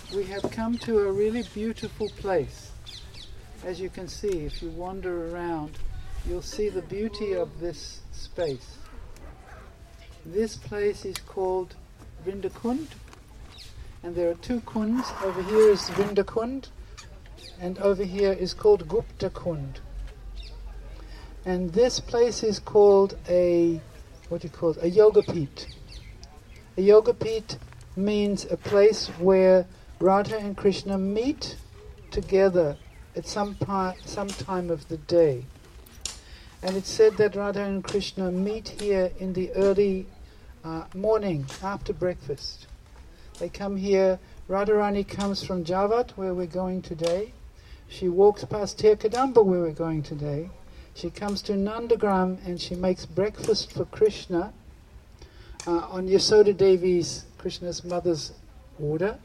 we have come to a really beautiful place. As you can see, if you wander around, you'll see the beauty of this space. This place is called Vrindakund, and there are two kunds. Over here is Vrindakund, and over here is called Gupta Kund. And this place is called a yoga peeth. A yoga peeth means a place where Radha and Krishna meet together at some time of the day. And it's said that Radha and Krishna meet here in the early morning after breakfast. They come here. Radharani comes from Javat, where we're going today. She walks past Tirkadamba, where we're going today. She comes to Nandagram and she makes breakfast for Krishna on Yasoda Devi's, Krishna's mother's, order,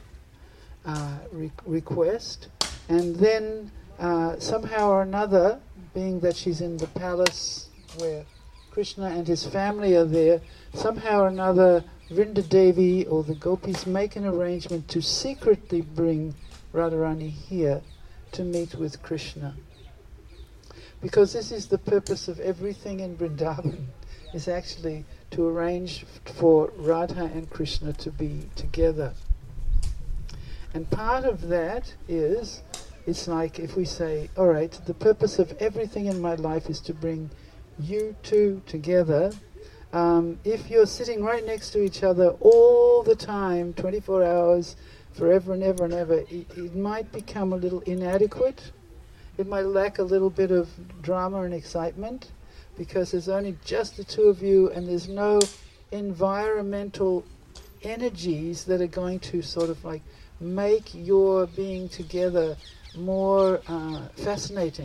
request. And then somehow or another, being that she's in the palace where Krishna and his family are there, somehow or another Vrinda Devi or the gopis make an arrangement to secretly bring Radharani here to meet with Krishna. Because this is the purpose of everything in Vrindavan, is actually to arrange for Radha and Krishna to be together. And part of that is, it's like if we say, all right, the purpose of everything in my life is to bring you two together. If you're sitting right next to each other all the time, 24 hours, forever and ever and ever, it might become a little inadequate. It might lack a little bit of drama and excitement because there's only just the two of you and there's no environmental energies that are going to sort of like make your being together more fascinating.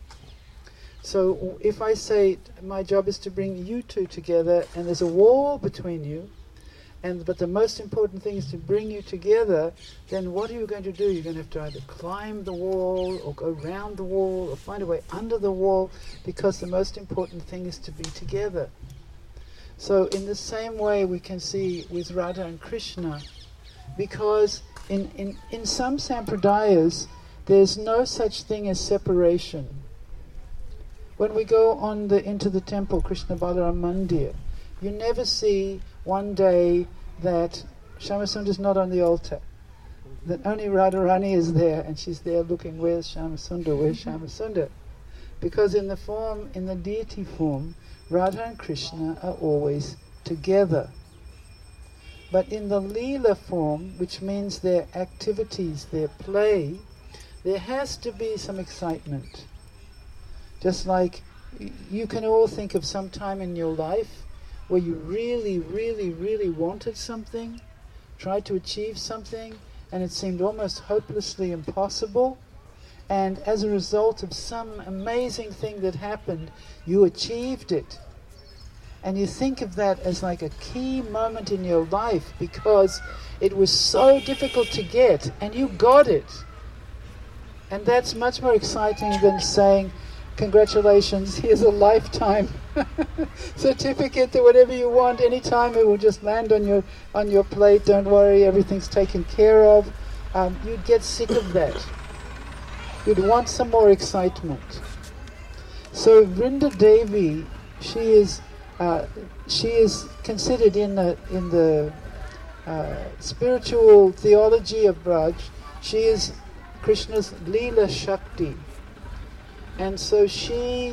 So if I say my job is to bring you two together and there's a wall between you, but the most important thing is to bring you together, then what are you going to do? You're going to have to either climb the wall or go round the wall or find a way under the wall, because the most important thing is to be together. So in the same way we can see with Radha and Krishna, because in some sampradayas there's no such thing as separation. When we go into the temple, Krishna Balaram Mandir, you never see one day that Shyamasundar is not on the altar, that only Radharani is there, and she's there looking, where's Shyamasundar, where's Shyamasundar? Because in the deity form, Radha and Krishna are always together. But in the Leela form, which means their activities, their play, there has to be some excitement. Just like you can all think of some time in your life where you really, really, really wanted something, tried to achieve something, and it seemed almost hopelessly impossible. And as a result of some amazing thing that happened, you achieved it. And you think of that as like a key moment in your life because it was so difficult to get, and you got it. And that's much more exciting than saying, congratulations, here's a lifetime certificate or whatever you want. Anytime it will just land on your plate. Don't worry, everything's taken care of. You'd get sick of that. You'd want some more excitement. So Vrinda Devi, she is considered in the spiritual theology of Braj. She is Krishna's Leela Shakti. And so she's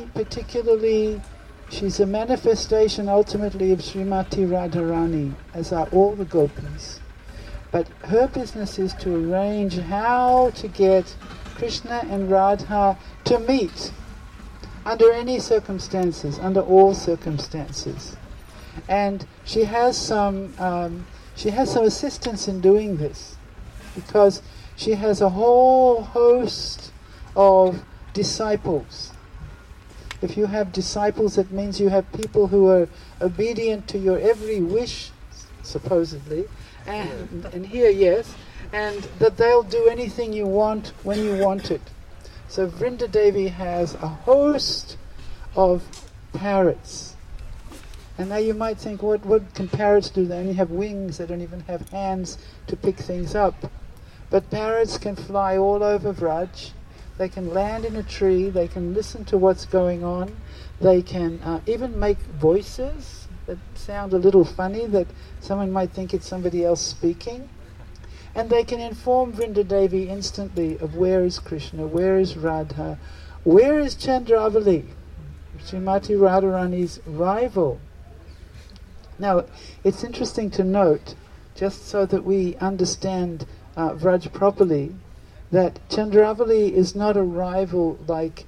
a manifestation ultimately of Srimati Radharani, as are all the gopis. But her business is to arrange how to get Krishna and Radha to meet under any circumstances, under all circumstances. And she has some assistance in doing this, because she has a whole host of disciples. If you have disciples, it means you have people who are obedient to your every wish, supposedly, and here, yes, and that they'll do anything you want when you want it. So Vrinda Devi has a host of parrots. And now you might think, what can parrots do? They only have wings, they don't even have hands to pick things up. But parrots can fly all over Vraj. They can land in a tree. They can listen to what's going on. They can even make voices that sound a little funny, that someone might think it's somebody else speaking. And they can inform Vrindadevi instantly of where is Krishna, where is Radha, where is Chandravali, Srimati Radharani's rival. Now, it's interesting to note, just so that we understand Vraj properly, that Chandravali is not a rival like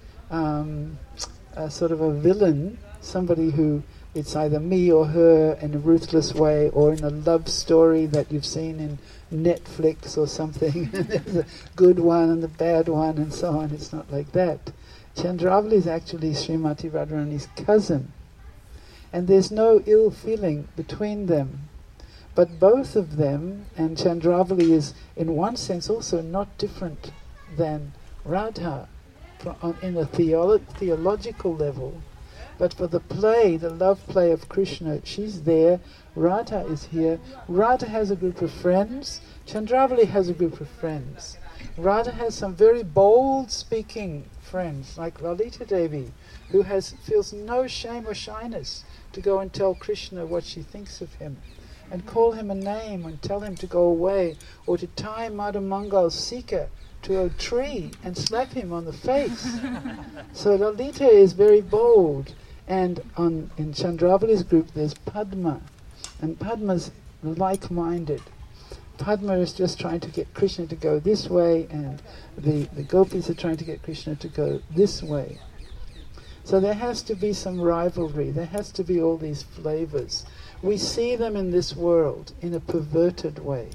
a sort of a villain, somebody who it's either me or her in a ruthless way, or in a love story that you've seen in Netflix or something. There's a good one and the bad one and so on. It's not like that. Chandravali is actually Srimati Radharani's cousin. And there's no ill feeling between them. But both of them, and Chandravali is in one sense also not different than Radha in a theological level. But for the play, the love play of Krishna, she's there, Radha is here. Radha has a group of friends, Chandravali has a group of friends. Radha has some very bold speaking friends, like Lalita Devi, who feels no shame or shyness to go and tell Krishna what she thinks of him, and call him a name and tell him to go away, or to tie Madhumangal's Sika to a tree and slap him on the face. So Lalita is very bold. And in Chandravali's group there's Padma, and Padma's like-minded. Padma is just trying to get Krishna to go this way, and the gopis are trying to get Krishna to go this way. So there has to be some rivalry, there has to be all these flavors. We see them in this world in a perverted way.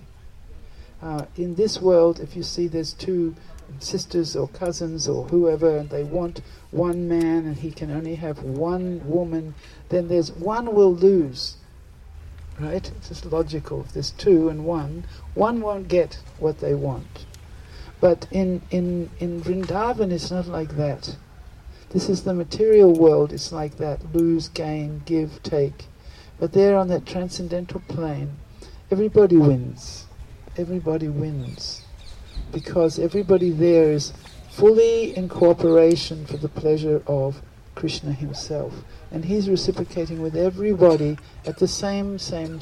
In this world, if you see there's two sisters or cousins or whoever, and they want one man and he can only have one woman, then there's one will lose, right? It's just logical. If there's two and one won't get what they want. But in Vrindavan it's not like that. This is the material world, it's like that, lose, gain, give, take. But there on that transcendental plane, everybody wins. Everybody wins. Because everybody there is fully in cooperation for the pleasure of Krishna himself. And he's reciprocating with everybody at the same time.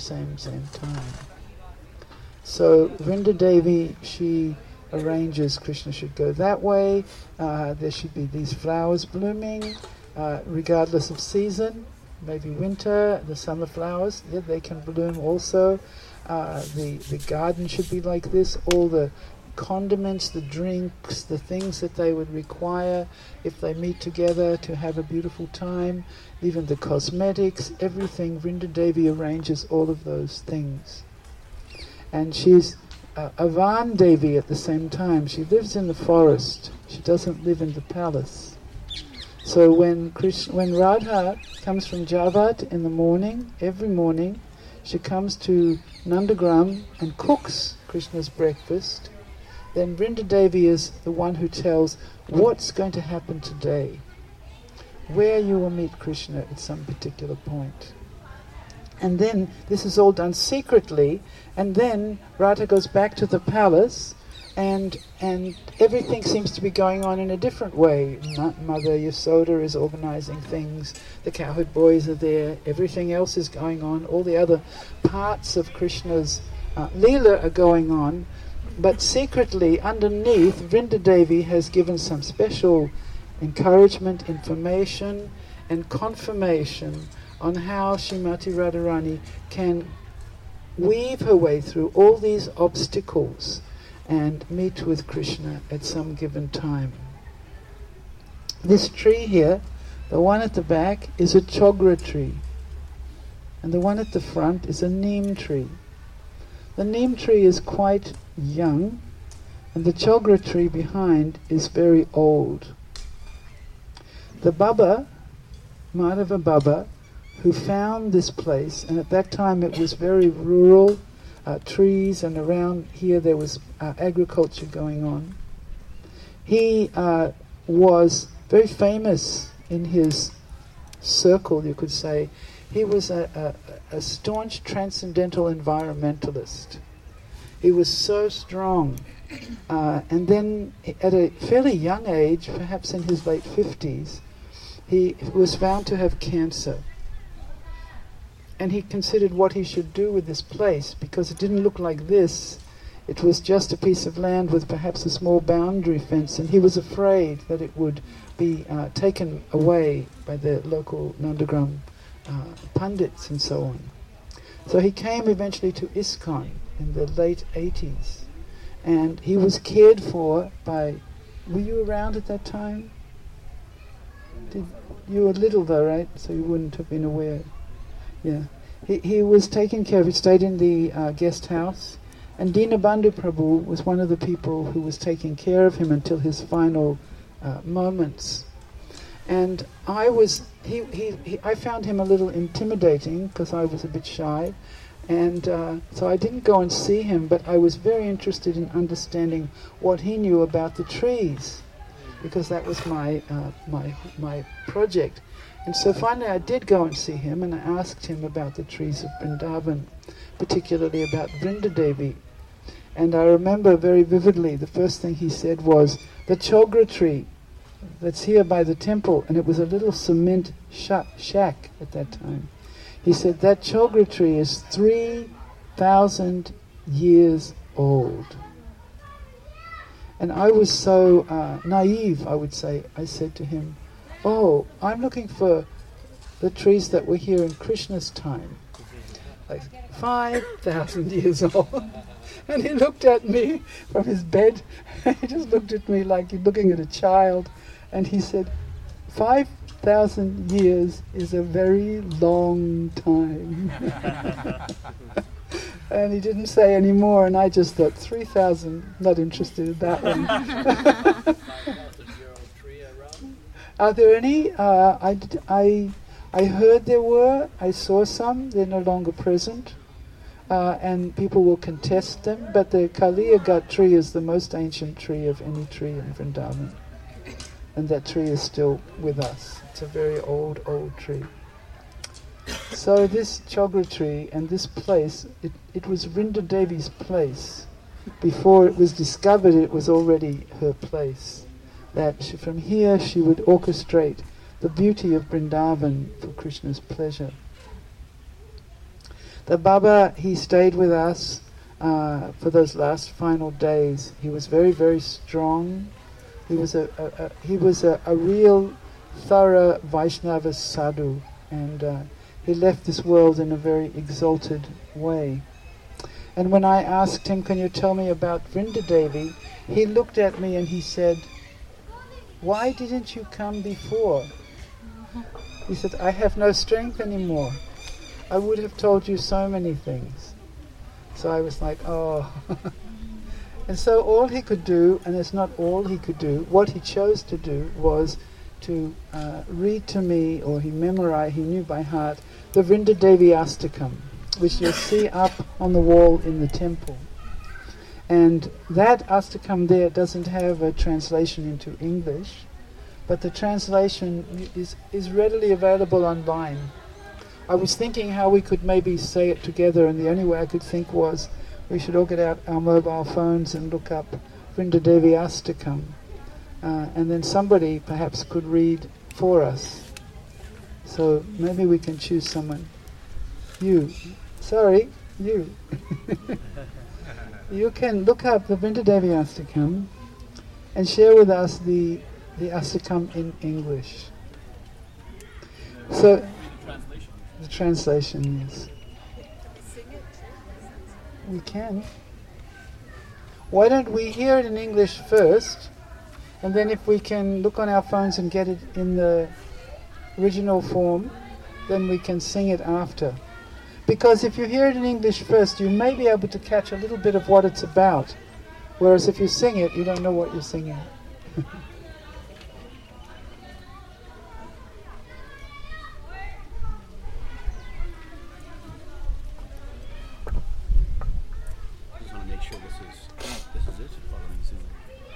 So Vrindadevi, she arranges Krishna should go that way. There should be these flowers blooming, regardless of season. Maybe winter, the summer flowers, they can bloom also. The garden should be like this. All the condiments, the drinks, the things that they would require if they meet together to have a beautiful time, even the cosmetics, everything, Vrindadevi arranges all of those things. And she's Avan Devi at the same time. She lives in the forest. She doesn't live in the palace. So when Radha comes from Javat in the morning, every morning, she comes to Nandagram and cooks Krishna's breakfast. Then Vrindadevi is the one who tells what's going to happen today, where you will meet Krishna at some particular point. And then this is all done secretly, and then Radha goes back to the palace, and everything seems to be going on in a different way. Mother Yasoda is organizing things, the cowherd boys are there, everything else is going on, all the other parts of Krishna's Leela are going on, but secretly underneath Vrindadevi has given some special encouragement, information and confirmation on how Srimati Radharani can weave her way through all these obstacles and meet with Krishna at some given time. This tree here, the one at the back, is a chogra tree, and the one at the front is a neem tree. The neem tree is quite young, and the chogra tree behind is very old. The Baba, Madhava Baba, who found this place, and at that time it was very rural, trees, and around here there was agriculture going on. He was very famous in his circle, you could say. He was a staunch transcendental environmentalist. He was so strong. And then at a fairly young age, perhaps in his late 50s, he was found to have cancer. And he considered what he should do with this place, because it didn't look like this. It was just a piece of land with perhaps a small boundary fence, and he was afraid that it would be taken away by the local Nandagram pundits and so on. So he came eventually to ISKCON in the late 80s, and he was cared for by... Were you around at that time? You were little though, right? So you wouldn't have been aware. Yeah. He was taken care of. He stayed in the guest house, and Dinabandhu Prabhu was one of the people who was taking care of him until his final moments. And I found him a little intimidating because I was a bit shy, and so I didn't go and see him, but I was very interested in understanding what he knew about the trees, because that was my project. And so finally I did go and see him, and I asked him about the trees of Vrindavan, particularly about Vrindadevi. And I remember very vividly the first thing he said was, the chogra tree that's here by the temple, and it was a little cement shack at that time. He said, that chogra tree is 3,000 years old. And I was so naive, I would say. I said to him, oh, I'm looking for the trees that were here in Krishna's time, like 5,000 years old. And he looked at me from his bed. He just looked at me like he's looking at a child. And he said, 5,000 years is a very long time. And he didn't say any more, and I just thought, 3,000, not interested in that one. Are there any? I heard there were. I saw some. They're no longer present. And people will contest them. But the Kaliyagat tree is the most ancient tree of any tree in Vrindavan. And that tree is still with us. It's a very old, old tree. So this chogra tree and this place, it was Vrindadevi's place. Before it was discovered, it was already her place. That from here she would orchestrate the beauty of Vrindavan for Krishna's pleasure. The Baba, he stayed with us for those last final days. He was very, very strong. He was a real thorough Vaishnava sadhu, and he left this world in a very exalted way. And when I asked him, can you tell me about Vrindadevi, he looked at me and he said, why didn't you come before? He said, I have no strength anymore. I would have told you so many things. So I was like, oh. And so all he could do, and it's not all he could do, what he chose to do was to read to me, or he memorized, he knew by heart, the Vrindadevi Astakam, which you'll see up on the wall in the temple. And that Astakam there doesn't have a translation into English, but the translation is readily available online. I was thinking how we could maybe say it together, and the only way I could think was we should all get out our mobile phones and look up Vrindadevi Astakam. And then somebody perhaps could read for us. So maybe we can choose someone. You. Sorry, you. You can look up the Vrindadevi Astakam and share with us the Astakam in English. So, the translation, yes. We can. Why don't we hear it in English first, and then if we can look on our phones and get it in the original form, then we can sing it after. Because if you hear it in English first, you may be able to catch a little bit of what it's about. Whereas if you sing it, you don't know what you're singing. I just want to make sure this is it, following Zoom.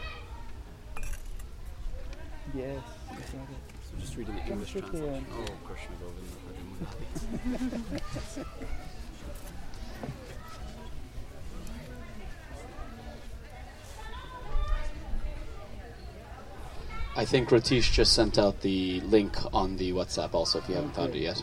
Yes, is that it? So just reading the English translation. Oh, Krishna Govinda. I think Ratish just sent out the link on the WhatsApp also, if you haven't found it yet.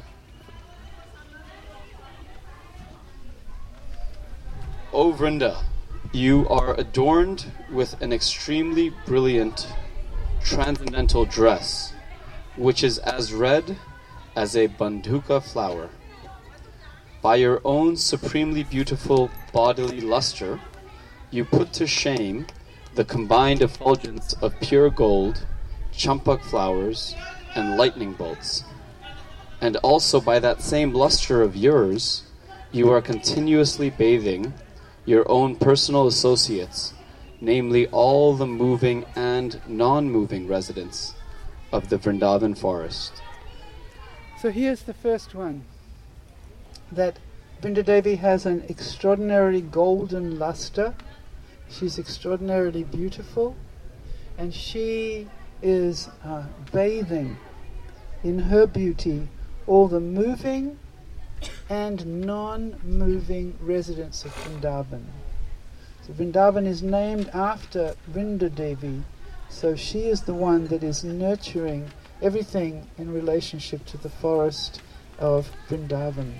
O Vrinda, you are adorned with an extremely brilliant, transcendental dress, which is as red as a bandhuka flower. By your own supremely beautiful bodily luster, you put to shame the combined effulgence of pure gold, champak flowers, and lightning bolts. And also by that same luster of yours, you are continuously bathing your own personal associates, namely all the moving and non-moving residents of the Vrindavan forest. So here's the first one, that Vrindadevi has an extraordinary golden luster. She's extraordinarily beautiful, and she is bathing in her beauty all the moving and non-moving residents of Vrindavan. So Vrindavan is named after Vrindadevi, so she is the one that is nurturing everything in relationship to the forest of Vrindavan.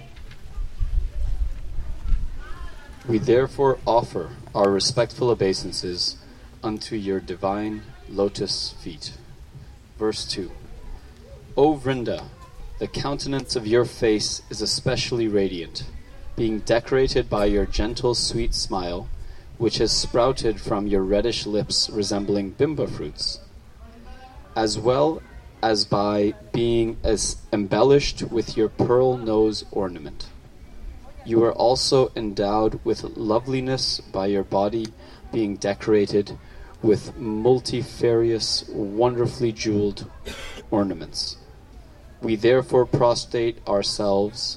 We therefore offer our respectful obeisances unto your divine lotus feet. Verse 2. O Vrinda, the countenance of your face is especially radiant, being decorated by your gentle sweet smile, which has sprouted from your reddish lips resembling bimba fruits, as well as by being as embellished with your pearl nose ornament. You are also endowed with loveliness by your body being decorated with multifarious, wonderfully jeweled ornaments. We therefore prostrate ourselves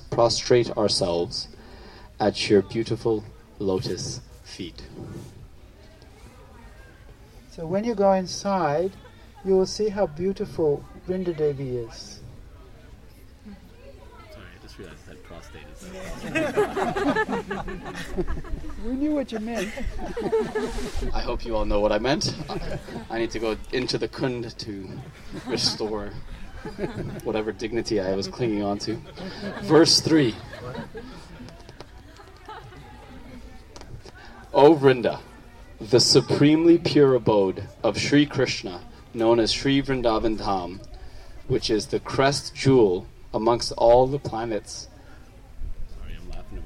at your beautiful lotus feet. So when you go inside, you will see how beautiful Vrindadevi is. Sorry, I just realized I said prostate. We knew what you meant. I hope you all know what I meant. I need to go into the kund to restore whatever dignity I was clinging on to. Verse 3. O Vrinda, the supremely pure abode of Sri Krishna, known as Sri Vrindavan Dham, which is the crest jewel amongst all the planets. Sorry, I'm laughing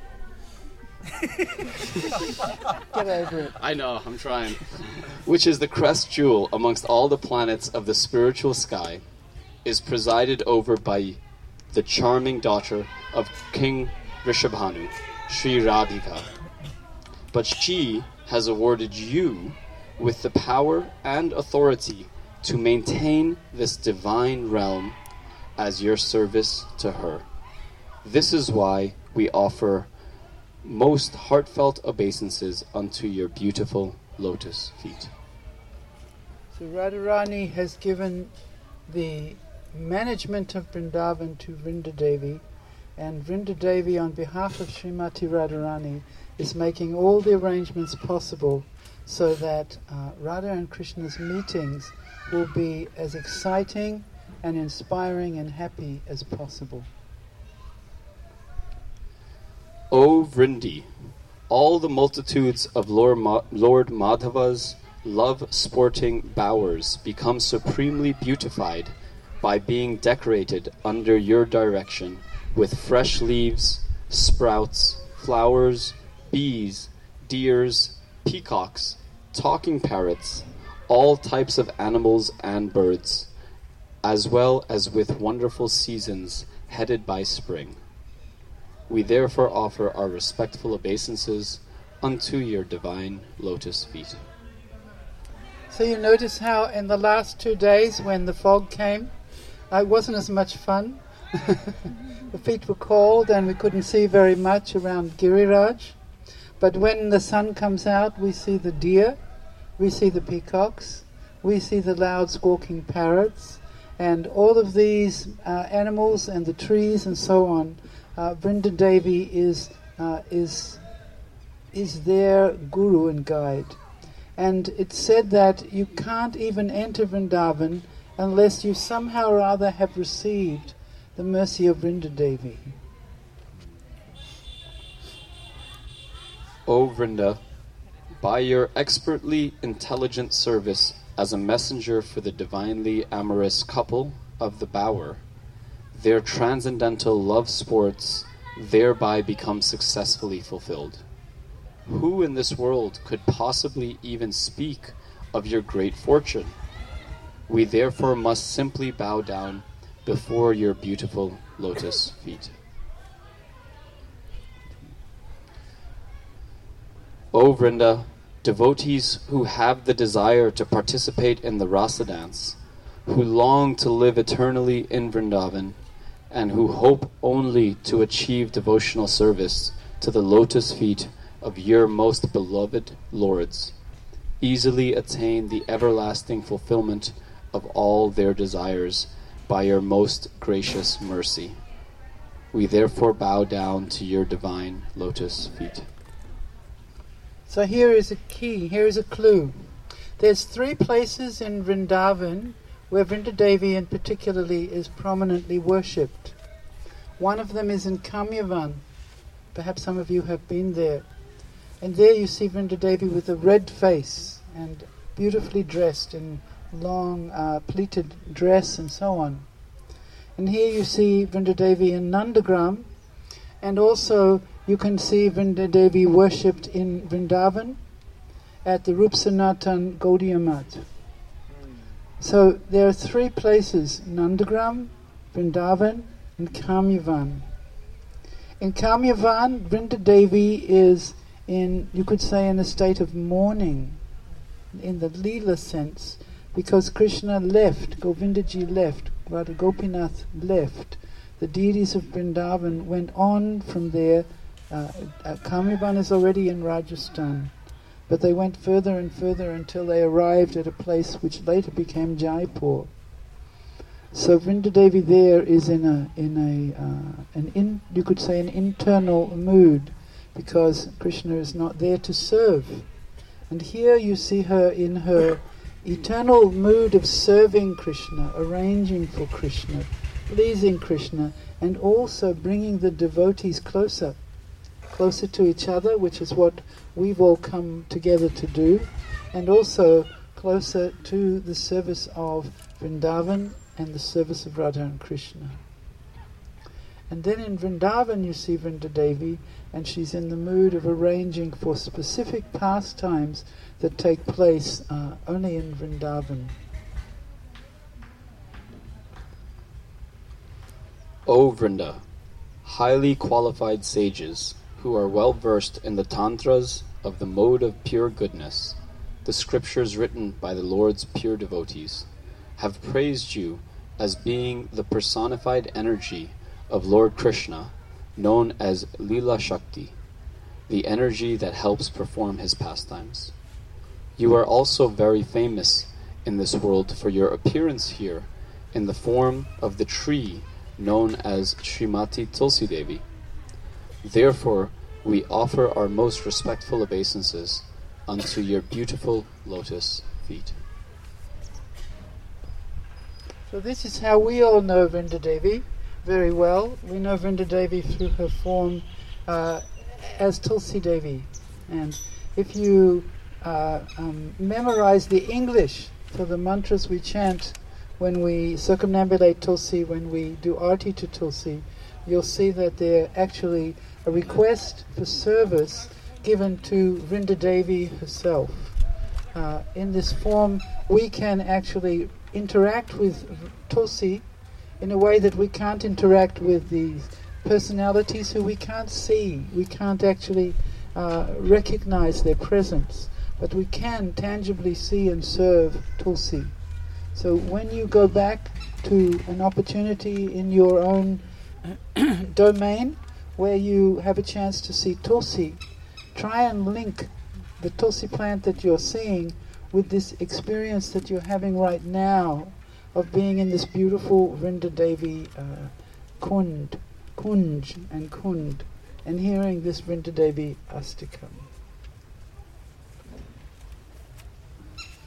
about the joke. Get over it. I know, I'm trying. Which is the crest jewel amongst all the planets of the spiritual sky, is presided over by the charming daughter of King Rishabhanu, Sri Radhika. But she has awarded you with the power and authority to maintain this divine realm as your service to her. This is why we offer most heartfelt obeisances unto your beautiful lotus feet. So Radharani has given the management of Vrindavan to Vrindadevi, and Vrindadevi on behalf of Srimati Radharani is making all the arrangements possible so that Radha and Krishna's meetings will be as exciting and inspiring and happy as possible. O Vrindi, all the multitudes of Lord Madhava's love-sporting bowers become supremely beautified by being decorated under your direction with fresh leaves, sprouts, flowers, bees, deers, peacocks, talking parrots, all types of animals and birds, as well as with wonderful seasons headed by spring. We therefore offer our respectful obeisances unto your divine lotus feet. So you notice how in the last 2 days when the fog came, it wasn't as much fun. The feet were cold and we couldn't see very much around Giriraj. But when the sun comes out, we see the deer, we see the peacocks, we see the loud squawking parrots, and all of these animals and the trees and so on. Vrindadevi is their guru and guide. And it's said that you can't even enter Vrindavan unless you somehow or other have received the mercy of Vrinda Devi. O Vrinda, by your expertly intelligent service as a messenger for the divinely amorous couple of the bower, their transcendental love sports thereby become successfully fulfilled. Who in this world could possibly even speak of your great fortune? We therefore must simply bow down before your beautiful lotus feet. O Vrinda, devotees who have the desire to participate in the rasa dance, who long to live eternally in Vrindavan, and who hope only to achieve devotional service to the lotus feet of your most beloved lords, easily attain the everlasting fulfillment of all their desires by your most gracious mercy. We therefore bow down to your divine lotus feet. So here is a key, here is a clue. There's 3 places in Vrindavan where Vrinda Devi in particularly is prominently worshipped. One of them is in Kamyavan. Perhaps some of you have been there. And there you see Vrinda Devi with a red face and beautifully dressed in long pleated dress and so on. And here you see Vrinda Devi in Nandagram, and also you can see Vrinda Devi worshipped in Vrindavan at the Rup Sanatan Gaudiya Math. So there are 3 places, Nandagram, Vrindavan, and Kamyavan. In Kamyavan, Vrinda Devi is in, you could say, in a state of mourning, in the Leela sense, because Krishna left, Govindaji left, Radha Gopinath left. The deities of Vrindavan went on from there. Kamyavan is already in Rajasthan, but they went further and further until they arrived at a place which later became Jaipur. So Vrinda Devi there is you could say an internal mood, because Krishna is not there to serve. And here you see her in her eternal mood of serving Krishna, arranging for Krishna, pleasing Krishna, and also bringing the devotees closer to each other, which is what we've all come together to do, and also closer to the service of Vrindavan and the service of Radha and Krishna. And then in Vrindavan you see Vrinda Devi, and she's in the mood of arranging for specific pastimes that take place only in Vrindavan. O Vrinda, highly qualified sages who are well versed in the tantras of the mode of pure goodness, the scriptures written by the Lord's pure devotees, have praised you as being the personified energy of Lord Krishna, known as Lila Shakti, the energy that helps perform his pastimes. You are also very famous in this world for your appearance here in the form of the tree known as Srimati Tulsi Devi. Therefore, we offer our most respectful obeisances unto your beautiful lotus feet. So this is how we all know Vrinda Devi very well. We know Vrinda Devi through her form as Tulsi Devi. And if you memorize the English for the mantras we chant when we circumambulate Tulsi, when we do arti to Tulsi, you'll see that they're actually a request for service given to Vrinda Devi herself. In this form, we can actually interact with Tulsi in a way that we can't interact with these personalities who we can't see. We can't actually recognize their presence, but we can tangibly see and serve Tulsi. So when you go back to an opportunity in your own domain where you have a chance to see Tulsi, try and link the Tulsi plant that you're seeing with this experience that you're having right now of being in this beautiful Vrinda Devi Kunj and hearing this Vrinda Devi Astikam.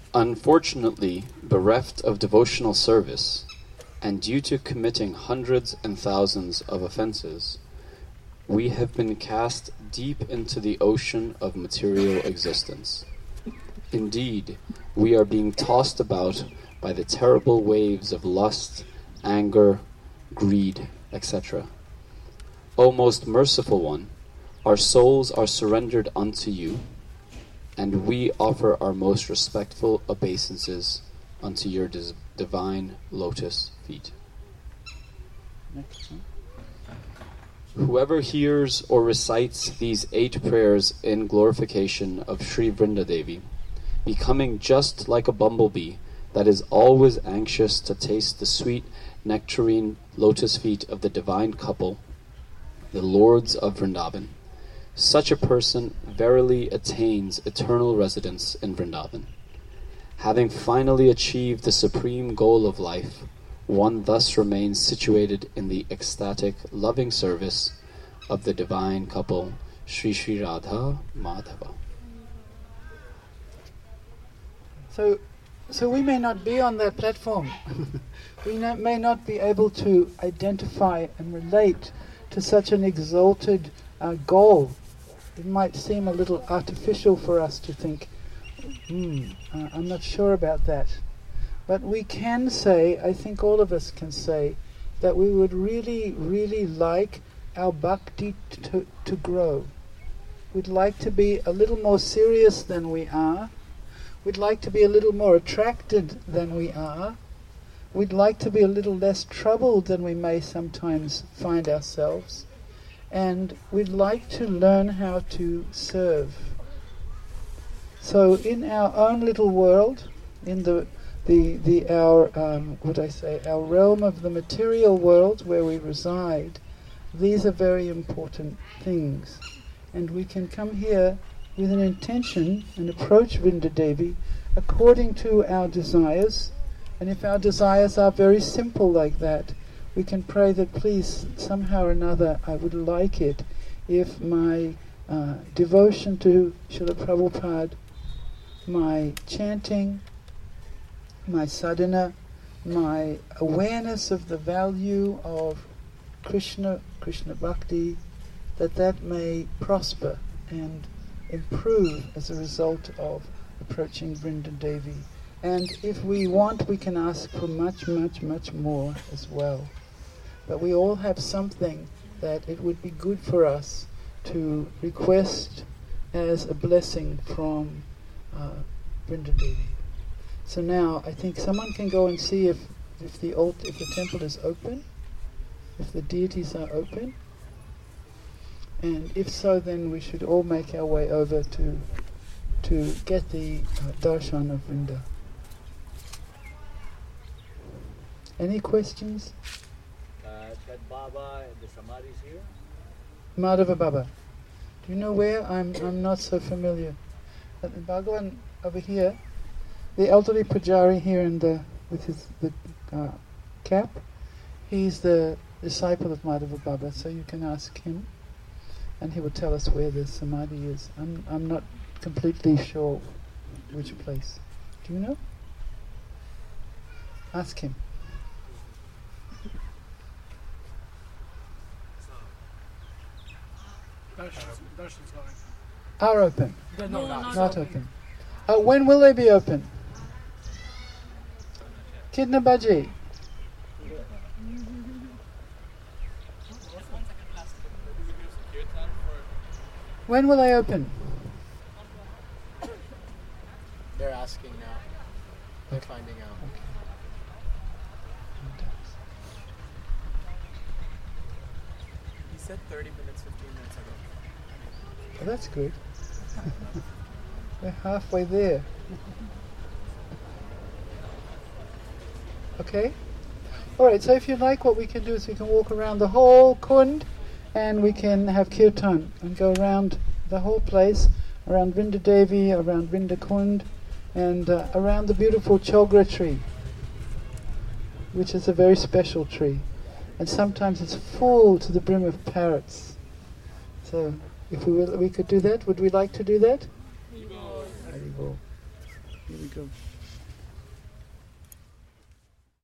Unfortunately, bereft of devotional service, and due to committing hundreds and thousands of offenses, we have been cast deep into the ocean of material existence. Indeed, we are being tossed about by the terrible waves of lust, anger, greed, etc. O most merciful one, our souls are surrendered unto you, and we offer our most respectful obeisances unto your divine lotus feet. Next one. Whoever hears or recites these 8 prayers in glorification of Sri Vrindadevi, becoming just like a bumblebee that is always anxious to taste the sweet nectarine lotus feet of the divine couple, the lords of Vrindavan, such a person verily attains eternal residence in Vrindavan. Having finally achieved the supreme goal of life, one thus remains situated in the ecstatic, loving service of the divine couple, Sri Sri Radha Madhava. So we may not be on that platform. We may not be able to identify and relate to such an exalted goal. It might seem a little artificial for us to think, I'm not sure about that. But we can say, I think all of us can say, that we would really, really like our bhakti to grow. We'd like to be a little more serious than we are. We'd like to be a little more attracted than we are. We'd like to be a little less troubled than we may sometimes find ourselves. And we'd like to learn how to serve. So in our own little world, in our realm of the material world where we reside, these are very important things. And we can come here with an intention and approach Vrindadevi according to our desires. And if our desires are very simple like that, we can pray that please, somehow or another, I would like it if my devotion to Srila Prabhupada, my chanting, my sadhana, my awareness of the value of Krishna Bhakti, that may prosper and improve as a result of approaching Vrindadevi. And if we want, we can ask for much, much, much more as well. But we all have something that it would be good for us to request as a blessing from Vrindadevi. So now I think someone can go and see if the temple is open, if the deities are open. And if so, then we should all make our way over to get the darshan of Vrinda. Any questions? That Baba and the Samadhi is here? Madhava Baba. Do you know where? I'm not so familiar. Bhagavan over here, the elderly Pujari here with the cap, he's the disciple of Madhava Baba, so you can ask him, and he will tell us where the Samadhi is. I'm not completely sure which place. Do you know? Ask him. Darshan's going. Are open. No, Not open. When will they be open? Kitna baje? When will they open? They're asking now. They're finding out. He said 30 minutes, 15 minutes ago. Oh, that's good. We're halfway there. Okay? Alright, so if you like, what we can do is we can walk around the whole Kund and we can have kirtan and go around the whole place, around Vrindadevi, around Vrindakund, and around the beautiful Chogra tree, which is a very special tree. And sometimes it's full to the brim of parrots. So if we could do that, would we like to do that? Here we go.